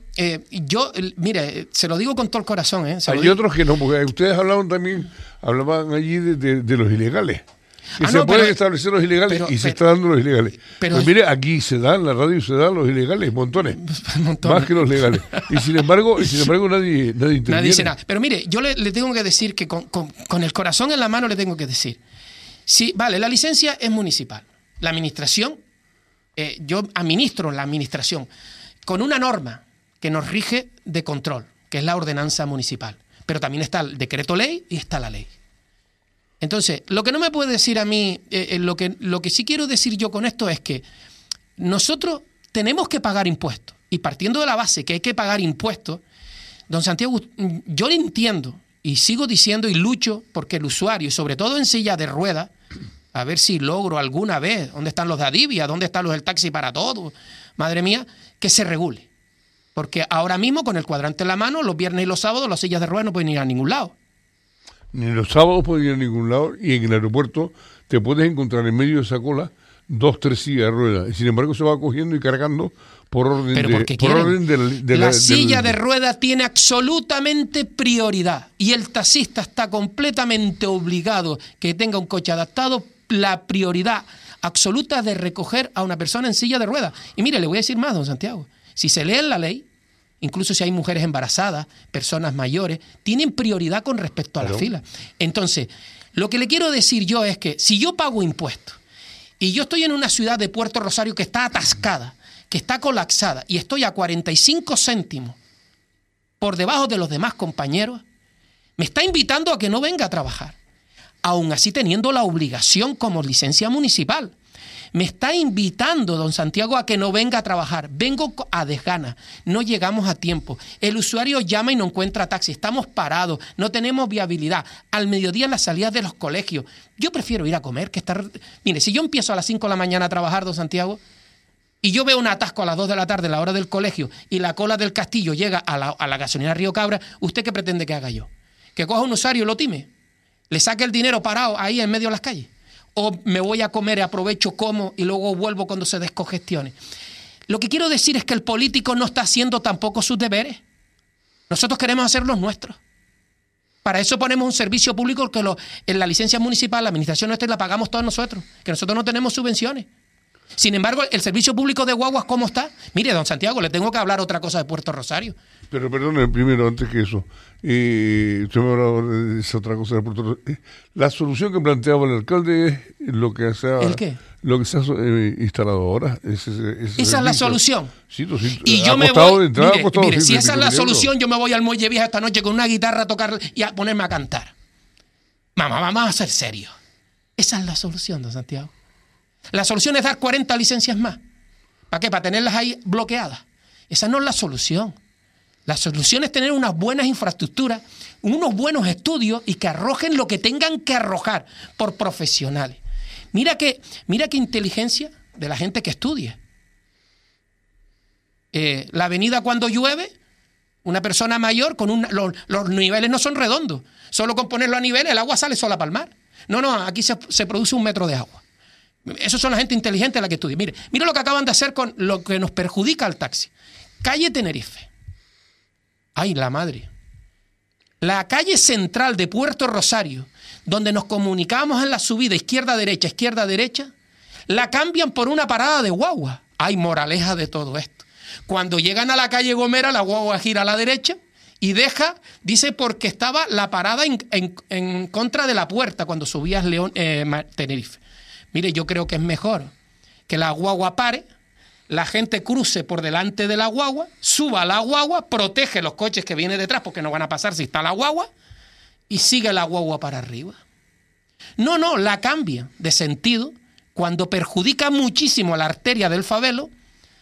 mire, se lo digo con todo el corazón. Hay otros que no, porque ustedes hablaban allí de los ilegales. Que se pueden establecer los ilegales y se está dando los ilegales. Pero mire, aquí se dan, en la radio se dan los ilegales, montones. Más que los legales. Y sin embargo nadie interviene. Nadie dice nada. Pero mire, yo le tengo que decir que con el corazón en la mano le tengo que decir. Sí, vale, la licencia es municipal. La administración, yo administro la administración con una norma que nos rige de control, que es la ordenanza municipal. Pero también está el decreto ley y está la ley. Entonces, lo que no me puede decir a mí, lo que sí quiero decir yo con esto es que nosotros tenemos que pagar impuestos. Y partiendo de la base que hay que pagar impuestos, don Santiago, yo le entiendo y sigo diciendo y lucho porque el usuario, y sobre todo en silla de ruedas, a ver si logro alguna vez, ¿dónde están los de Adivia? ¿Dónde están los del taxi para todos? Madre mía, que se regule. Porque ahora mismo, con el cuadrante en la mano, los viernes y los sábados, las sillas de ruedas no pueden ir a ningún lado. Ni los sábados puedes ir a ningún lado, y en el aeropuerto te puedes encontrar en medio de esa cola 2, 3 sillas de ruedas, y sin embargo se va cogiendo y cargando por orden de la silla de ruedas tiene absolutamente prioridad, y el taxista está completamente obligado que tenga un coche adaptado, la prioridad absoluta de recoger a una persona en silla de ruedas. Y mire, le voy a decir más, don Santiago, si se lee en la ley, incluso si hay mujeres embarazadas, personas mayores, tienen prioridad con respecto a la fila. Entonces, lo que le quiero decir yo es que si yo pago impuestos y yo estoy en una ciudad de Puerto Rosario que está atascada, que está colapsada, y estoy a 45 céntimos por debajo de los demás compañeros, me está invitando a que no venga a trabajar, aún así teniendo la obligación como licencia municipal. Me está invitando, don Santiago, a que no venga a trabajar. Vengo a desgana. No llegamos a tiempo. El usuario llama y no encuentra taxi. Estamos parados. No tenemos viabilidad. Al mediodía en las salidas de los colegios. Yo prefiero ir a comer que estar... Mire, si yo empiezo a las 5 de la mañana a trabajar, don Santiago, y yo veo un atasco a las 2 de la tarde, la hora del colegio, y la cola del Castillo llega a la gasolinera Río Cabra, ¿usted qué pretende que haga yo? ¿Que coja un usuario y lo time? ¿Le saque el dinero parado ahí en medio de las calles? ¿O me voy a comer y aprovecho, como y luego vuelvo cuando se descongestione? Lo que quiero decir es que el político no está haciendo tampoco sus deberes. Nosotros queremos hacer los nuestros. Para eso ponemos un servicio público que en la licencia municipal, la administración nuestra, la pagamos todos nosotros, que nosotros no tenemos subvenciones. Sin embargo, el servicio público de guaguas, ¿cómo está? Mire, don Santiago, le tengo que hablar otra cosa de Puerto Rosario. Pero perdone, primero, antes que eso, usted me hablaba de esa otra cosa de Puerto Rosario. La solución que planteaba el alcalde es lo que se ha... ¿El qué? Lo que se ha instalado ahora. Esa es la solución. Sí, y yo me voy... Mire, si esa es la solución, yo me voy al Muelle Viejo esta noche con una guitarra a tocar y a ponerme a cantar. Vamos a ser serios. Esa es la solución, don Santiago. La solución es dar 40 licencias más. ¿Para qué? Para tenerlas ahí bloqueadas. Esa no es la solución. La solución es tener unas buenas infraestructuras, unos buenos estudios y que arrojen lo que tengan que arrojar por profesionales. Mira qué inteligencia de la gente que estudia. La avenida cuando llueve, una persona mayor con los niveles no son redondos. Solo con ponerlo a nivel el agua sale sola para el mar. No, aquí se produce 1 metro de agua. Esos son la gente inteligente la que estudia. Mire lo que acaban de hacer con lo que nos perjudica al taxi. Calle Tenerife. ¡Ay, la madre! La calle central de Puerto Rosario, donde nos comunicamos en la subida izquierda-derecha, la cambian por una parada de guagua. ¡Ay, moraleja de todo esto! Cuando llegan a la calle Gomera, la guagua gira a la derecha y dice porque estaba la parada en contra de la puerta cuando subías Tenerife. Mire, yo creo que es mejor que la guagua pare, la gente cruce por delante de la guagua, suba a la guagua, protege los coches que vienen detrás porque no van a pasar si está la guagua, y sigue la guagua para arriba. No, la cambia de sentido cuando perjudica muchísimo a la arteria del Fabelo,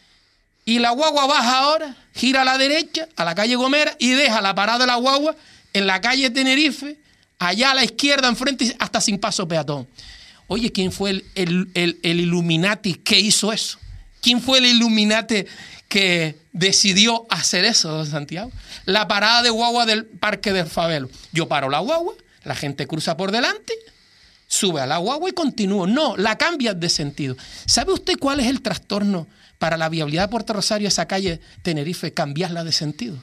y la guagua baja ahora, gira a la derecha, a la calle Gomera, y deja la parada de la guagua en la calle Tenerife, allá a la izquierda, enfrente, hasta sin paso peatón. Oye, ¿quién fue el Illuminati que hizo eso? ¿Quién fue el Illuminati que decidió hacer eso, don Santiago? La parada de guagua del Parque del Fabelo. Yo paro la guagua, la gente cruza por delante, sube a la guagua y continúo. No, la cambias de sentido. ¿Sabe usted cuál es el trastorno para la viabilidad de Puerto Rosario, esa calle Tenerife, cambiarla de sentido?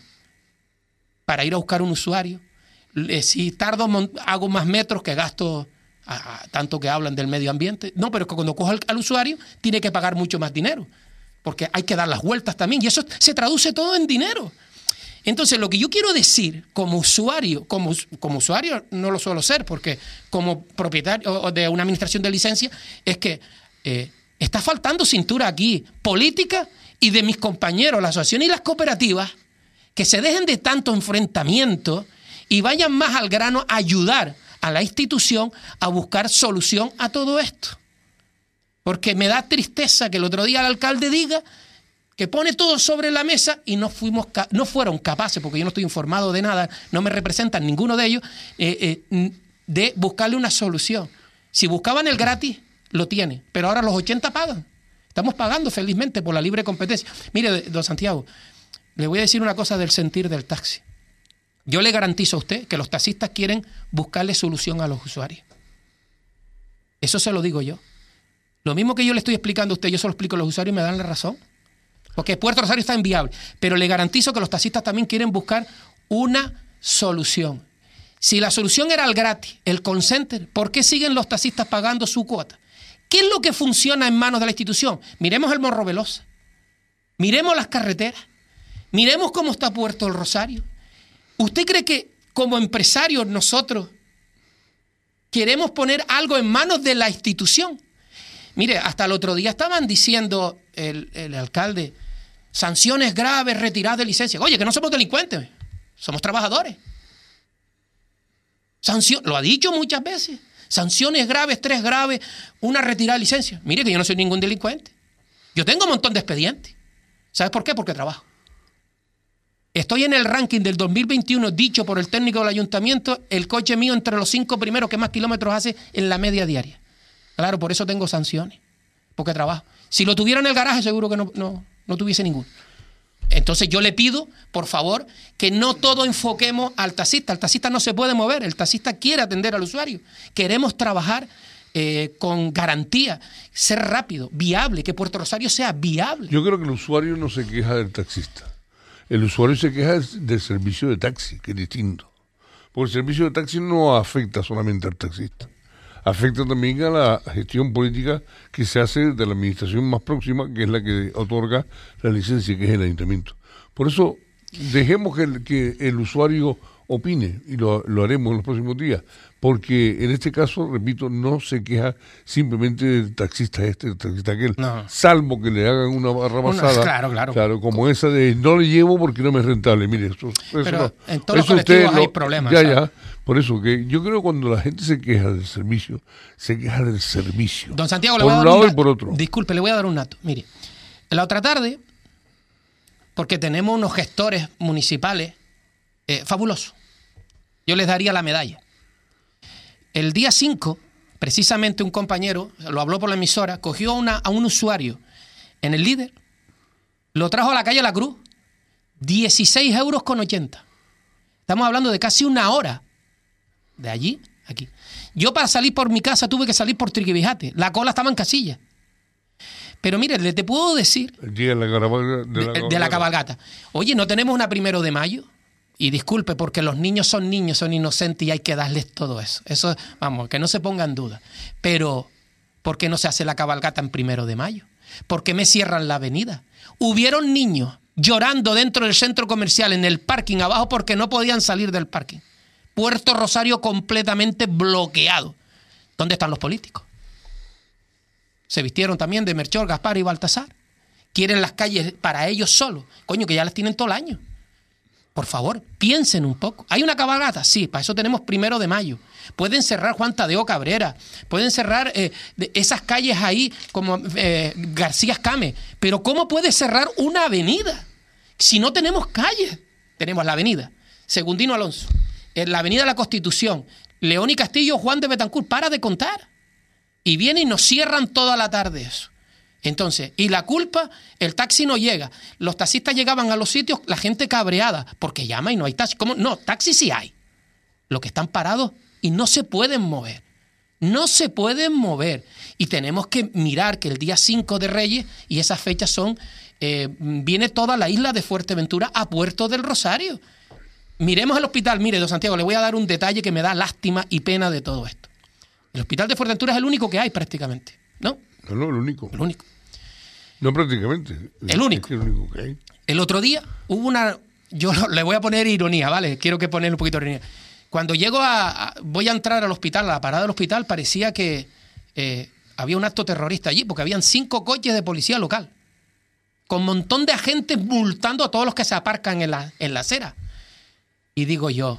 Para ir a buscar un usuario. Si tardo, hago más metros que gasto... tanto que hablan del medio ambiente. No, pero que cuando coja al usuario tiene que pagar mucho más dinero, porque hay que dar las vueltas también, y eso se traduce todo en dinero. Entonces, lo que yo quiero decir como usuario no lo suelo ser, porque como propietario de una administración de licencia, es que está faltando cintura aquí, política, y de mis compañeros, la asociación y las cooperativas, que se dejen de tanto enfrentamiento y vayan más al grano a ayudar a la institución a buscar solución a todo esto. Porque me da tristeza que el otro día el alcalde diga que pone todo sobre la mesa y no fueron capaces, porque yo no estoy informado de nada, no me representan ninguno de ellos, de buscarle una solución. Si buscaban el gratis, lo tienen, pero ahora los 80 pagan. Estamos pagando felizmente por la libre competencia. Mire, don Santiago, le voy a decir una cosa del sentir del taxi. Yo le garantizo a usted que los taxistas quieren buscarle solución a los usuarios. Eso se lo digo yo. Lo mismo que yo le estoy explicando a usted, yo se lo explico a los usuarios y me dan la razón. Porque Puerto Rosario está inviable. Pero le garantizo que los taxistas también quieren buscar una solución. Si la solución era el gratis, el call center, ¿por qué siguen los taxistas pagando su cuota? ¿Qué es lo que funciona en manos de la institución? Miremos el Morro Velosa. Miremos las carreteras. Miremos cómo está Puerto Rosario. ¿Usted cree que como empresarios nosotros queremos poner algo en manos de la institución? Mire, hasta el otro día estaban diciendo el alcalde, sanciones graves, retiradas de licencia. Oye, que no somos delincuentes, somos trabajadores. Lo ha dicho muchas veces. Sanciones graves, 3 graves, una retirada de licencia. Mire que yo no soy ningún delincuente. Yo tengo un montón de expedientes. ¿Sabes por qué? Porque trabajo. Estoy en el ranking del 2021 dicho por el técnico del ayuntamiento, el coche mío entre los 5 primeros que más kilómetros hace en la media diaria. Claro, por eso tengo sanciones, porque trabajo. Si lo tuviera en el garaje seguro que no tuviese ninguno. Entonces yo le pido, por favor, que no todo enfoquemos al taxista. El taxista no se puede mover, el taxista quiere atender al usuario. Queremos trabajar con garantía, ser rápido, viable, que Puerto Rosario sea viable. Yo creo que el usuario no se queja del taxista. El usuario se queja del servicio de taxi, que es distinto. Porque el servicio de taxi no afecta solamente al taxista. Afecta también a la gestión política que se hace de la administración más próxima, que es la que otorga la licencia, que es el ayuntamiento. Por eso, dejemos que el usuario opine, y lo haremos en los próximos días, porque en este caso, repito, no se queja simplemente del taxista del taxista aquel, no. Salvo que le hagan una barra basada, claro, como esa de no le llevo porque no me es rentable. Mire, eso pero no, en todos los colectivos hay problemas. Ya, por eso que yo creo que cuando la gente se queja del servicio, se queja del servicio. Don Santiago, por un lado y por otro. Disculpe, le voy a dar un dato. Mire, la otra tarde, porque tenemos unos gestores municipales fabulosos, yo les daría la medalla. El día 5, precisamente un compañero, lo habló por la emisora, cogió a un usuario en el Líder, lo trajo a la calle La Cruz, 16,80 euros. Estamos hablando de casi una hora. De allí, aquí. Yo para salir por mi casa tuve que salir por Triquibijate. La cola estaba en casilla. Pero mire, te puedo decir... El día de la cabalgata. Oye, ¿no tenemos una 1 de mayo? Y disculpe, porque los niños, son inocentes y hay que darles todo eso. Eso, vamos, que no se ponga en duda. Pero, ¿por qué no se hace la cabalgata en 1 de mayo? ¿Por qué me cierran la avenida? Hubieron niños llorando dentro del centro comercial, en el parking abajo, porque no podían salir del parking. Puerto Rosario completamente bloqueado. ¿Dónde están los políticos? Se vistieron también de Melchor, Gaspar y Baltasar. Quieren las calles para ellos solos. Coño, que ya las tienen todo el año. Por favor, piensen un poco. ¿Hay una cabalgata? Sí, para eso tenemos 1 de mayo. Pueden cerrar Juan Tadeo Cabrera, pueden cerrar esas calles ahí como García Escame. Pero ¿cómo puede cerrar una avenida si no tenemos calles? Tenemos la avenida Segundino Alonso, la avenida de la Constitución, León y Castillo, Juan de Betancourt. Para de contar. Y vienen y nos cierran toda la tarde eso. Entonces, y la culpa, el taxi no llega. Los taxistas llegaban a los sitios, la gente cabreada, porque llama y no hay taxi. ¿Cómo? No, taxi sí hay. Los que están parados y no se pueden mover. No se pueden mover. Y tenemos que mirar que el día 5 de Reyes, y esas fechas son, viene toda la isla de Fuerteventura a Puerto del Rosario. Miremos el hospital. Mire, don Santiago, le voy a dar un detalle que me da lástima y pena de todo esto. El hospital de Fuerteventura es el único que hay prácticamente, ¿no? No, el único. El único. No prácticamente. El único. Es el único que hay. El otro día hubo una... Yo le voy a poner ironía, ¿vale? Quiero que ponerle un poquito de ironía. Cuando llego voy a entrar al hospital, a la parada del hospital, parecía que había un acto terrorista allí, porque habían 5 coches de policía local, con un montón de agentes multando a todos los que se aparcan en la acera. Y digo yo,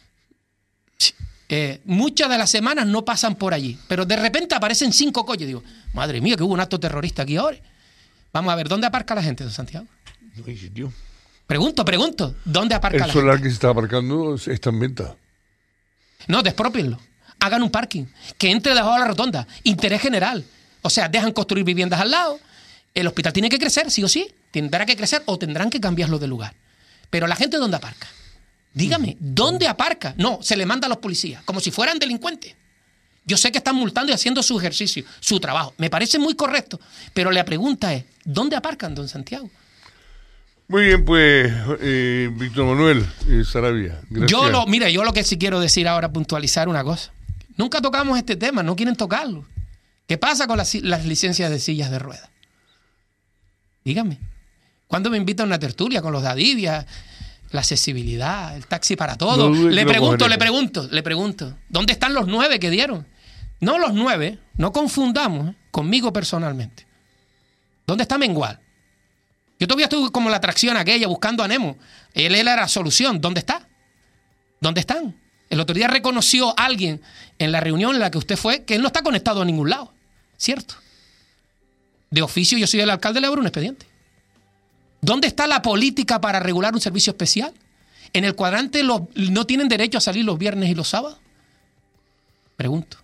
muchas de las semanas no pasan por allí, pero de repente aparecen 5 coches. Digo, madre mía, que hubo un acto terrorista aquí ahora. Vamos a ver, ¿dónde aparca la gente, don Santiago? No hay sitio. Pregunto, ¿dónde aparca la gente? El solar que se está aparcando está en venta. No, despropienlo. Hagan un parking, que entre debajo de la rotonda. Interés general. O sea, dejan construir viviendas al lado. El hospital tiene que crecer, sí o sí. Tendrá que crecer o tendrán que cambiarlo de lugar. Pero la gente, ¿dónde aparca? Dígame, ¿dónde aparca? No, se le manda a los policías, como si fueran delincuentes. Yo sé que están multando y haciendo su ejercicio, su trabajo. Me parece muy correcto. Pero la pregunta es, ¿dónde aparcan, don Santiago? Muy bien, pues, Víctor Manuel Saravia, gracias. Yo lo que sí quiero decir ahora, puntualizar una cosa. Nunca tocamos este tema, no quieren tocarlo. ¿Qué pasa con las licencias de sillas de ruedas? Dígame. ¿Cuándo me invitan a una tertulia con los de Adivia? La accesibilidad, el taxi para todos. No, le pregunto, ¿dónde están los 9 que dieron? No los 9, no confundamos conmigo personalmente. ¿Dónde está Mengual? Yo todavía estuve como la atracción aquella buscando a Nemo. Él era la solución. ¿Dónde está? ¿Dónde están? El otro día reconoció a alguien en la reunión en la que usted fue que él no está conectado a ningún lado. ¿Cierto? De oficio yo soy el alcalde, le abro un expediente. ¿Dónde está la política para regular un servicio especial? En el cuadrante no tienen derecho a salir los viernes y los sábados. Pregunto.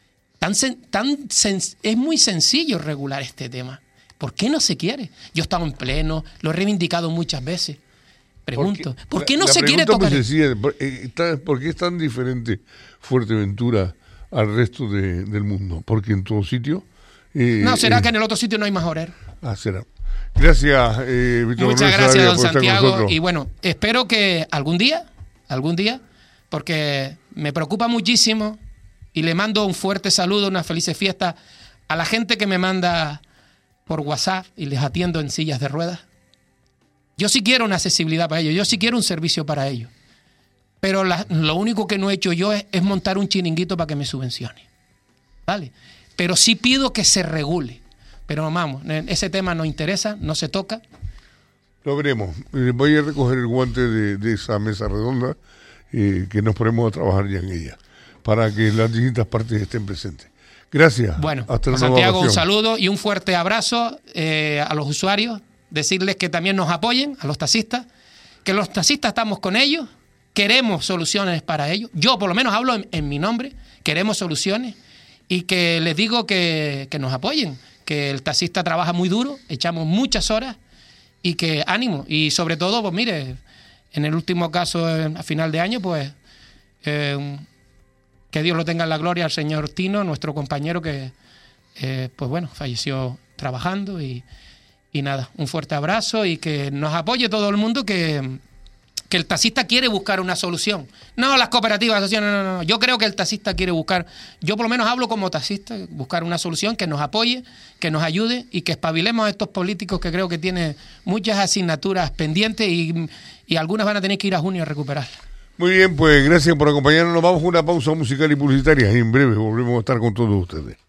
Es muy sencillo regular este tema. ¿Por qué no se quiere? Yo he estado en pleno, lo he reivindicado muchas veces. Pregunto, ¿por qué no se quiere tocar? ¿Por qué es tan diferente Fuerteventura al resto del mundo? Porque en todo sitio... no, ¿será que en el otro sitio no hay más horeros? Será. Gracias, Víctor. Muchas gracias, don Santiago. Y bueno, espero que algún día, porque me preocupa muchísimo y le mando un fuerte saludo, unas felices fiestas a la gente que me manda por WhatsApp y les atiendo en sillas de ruedas. Yo sí quiero una accesibilidad para ellos, yo sí quiero un servicio para ellos. Pero lo único que no he hecho yo es montar un chiringuito para que me subvencione. ¿Vale? Pero sí pido que se regule. Pero vamos, ese tema no interesa, no se toca. Lo veremos. Voy a recoger el guante de esa mesa redonda que nos ponemos a trabajar ya en ella, para que las distintas partes estén presentes. Gracias. Bueno, hasta Santiago, un saludo y un fuerte abrazo a los usuarios. Decirles que también nos apoyen, a los taxistas, que los taxistas estamos con ellos, queremos soluciones para ellos. Yo por lo menos hablo en mi nombre, queremos soluciones y que les digo que nos apoyen, que el taxista trabaja muy duro, echamos muchas horas y que ánimo. Y sobre todo, pues mire, en el último caso a final de año, pues que Dios lo tenga en la gloria al señor Tino, nuestro compañero que, pues bueno, falleció trabajando y nada, un fuerte abrazo y que nos apoye todo el mundo, que el taxista quiere buscar una solución. No las cooperativas, asociaciones, no. Yo creo que el taxista quiere buscar, yo por lo menos hablo como taxista, buscar una solución que nos apoye, que nos ayude y que espabilemos a estos políticos que creo que tienen muchas asignaturas pendientes y algunas van a tener que ir a junio a recuperarlas. Muy bien, pues gracias por acompañarnos. Nos vamos a una pausa musical y publicitaria y en breve volvemos a estar con todos ustedes.